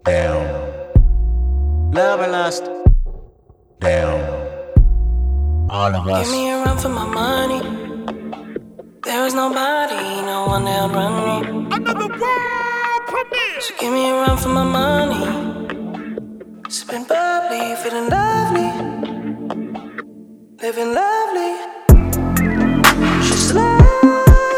Down. Love or lust? Down. All of us. Give me a run for my money. There is nobody, no one that'll run me. Another world premiere. So give me a run for my money. Sipping bubbly, feeling lovely, living lovely. She's lovely.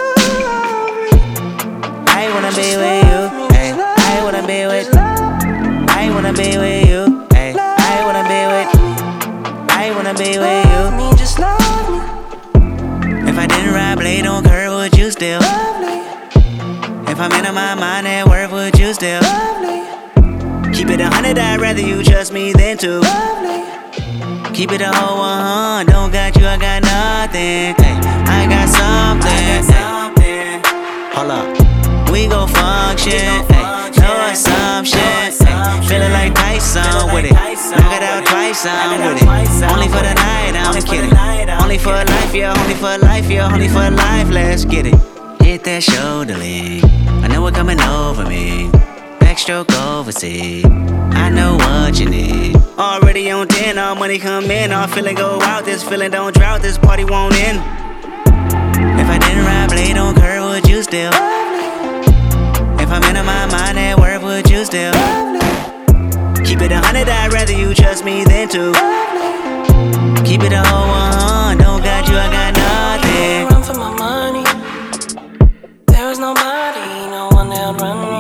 I wanna be with you. Ay, I wanna be with. I wanna be with you. Ay, I wanna be with. I wanna be with you. Love me, just love me. If I didn't ride blade on curve, would you still? Lovely, If I'm in my mind at work, would you still? lovely, Keep it 100, I'd rather you trust me than to. lovely. Keep it a whole 100, don't got you, I got nothing. Ay, I got something. Ay, hold up, we gon' function. Ay, no assumption. Ay, feeling like Tyson with it. Knock it out twice, I'm with it. Only for the night, I'm kidding. Only for life, yeah, only for life, yeah, only for life, let's get it. Hit that shoulder lean, I know it coming over me. Backstroke overseas, I know what you need. Already on 10, all money come in, all feeling go out. This feeling don't drought, this party won't end. If I didn't ride blade on curve, would you still? If I'm in my mind at work, would you still? Keep it 100, I'd rather you trust me than to. Keep it a whole 100, don't got you, I got nothing. Run for my money. There is nobody, no one that'll run me.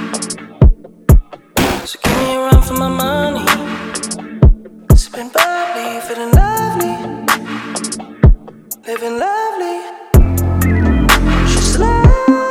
So give me a run for my money. Sipping bubbly, feeling lovely, living lovely. She's lovely.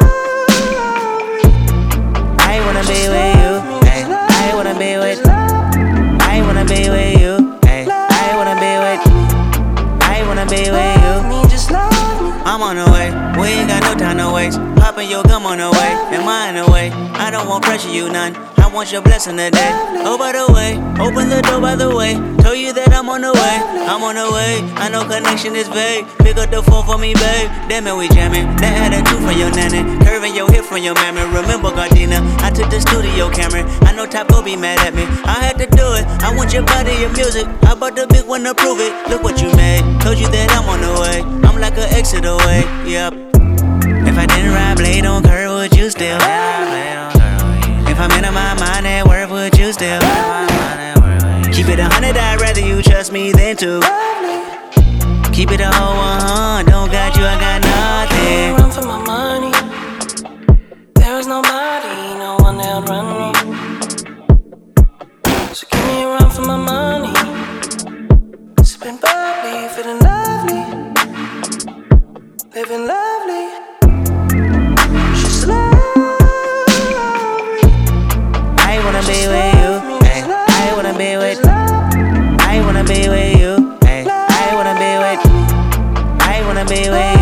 I wanna be with you. Ay, I wanna be with. I wanna be with you. Ay, I wanna be with. I wanna be with you. Love me, just love me. I'm on the way, we ain't got no time to waste. Poppin' your gum on the way, am I in the way? I don't want pressure, you none. I want your blessing today. Oh, by the way, open the door by the way. Told you that I'm on the way, I'm on the way. I know connection is vague. Pick up the phone for me, babe. Damn it, we jammin'. That had a two from your nanny. Curving your hip from your mammy. Remember, Gardena, I took the studio camera. I know Top gon' be mad at me. I had to do it. I want your body, your music. I bought the big one to prove it. Look what you made. Told you that I'm on the way. I'm like an exit away. Yep. If I didn't ride blade on curve, would you still? If I'm in my mind at work, would you still? Keep it 100, I'd rather you trust me than to. Keep it a whole 100, don't got you, I got nothing. Run for my money. There is nobody, no one that'll run me. So give me a run for my money. Sipping bubbly, feeling lovely, living lovely. She's lovely. I wanna be with you. Ay, I wanna be with. I wanna be with you. Ay, I wanna be with. I wanna be with